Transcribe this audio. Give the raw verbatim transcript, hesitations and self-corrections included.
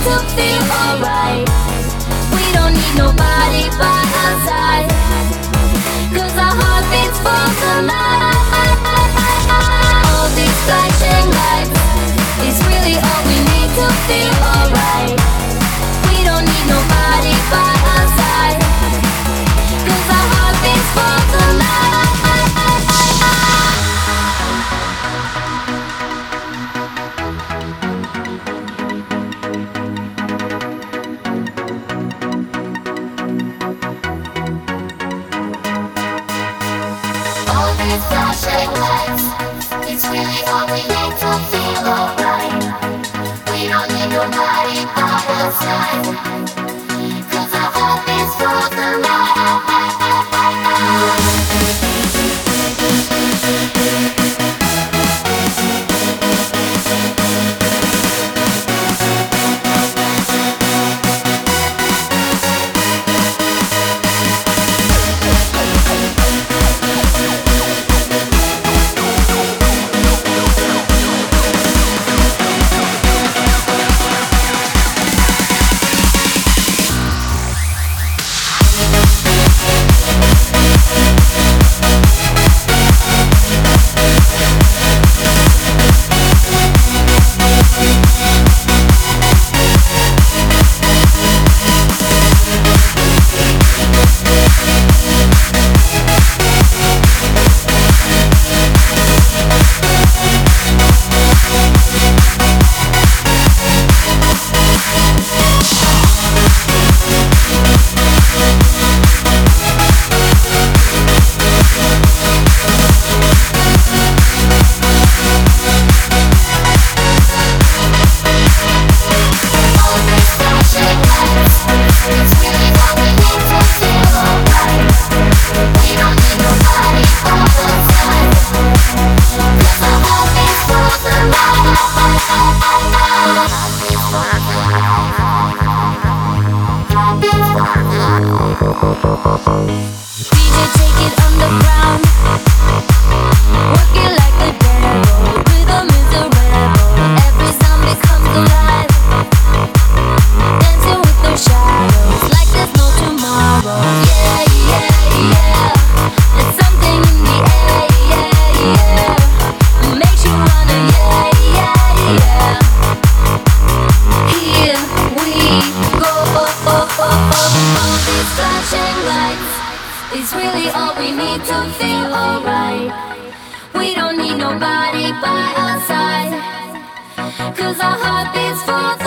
to feel alright. We don't need nobody by our side, 'cause our heart beats for the night. All these flashing lights is really all we need to feel alright. We don't need nobody by our side, 'cause our heart beats for the night. Flashing lights, it's really all we need to feel alright. We don't need nobody by our side, 'cause our hope is for the night. It's really all we need to feel alright. We don't need nobody by our side, 'cause our heart beats for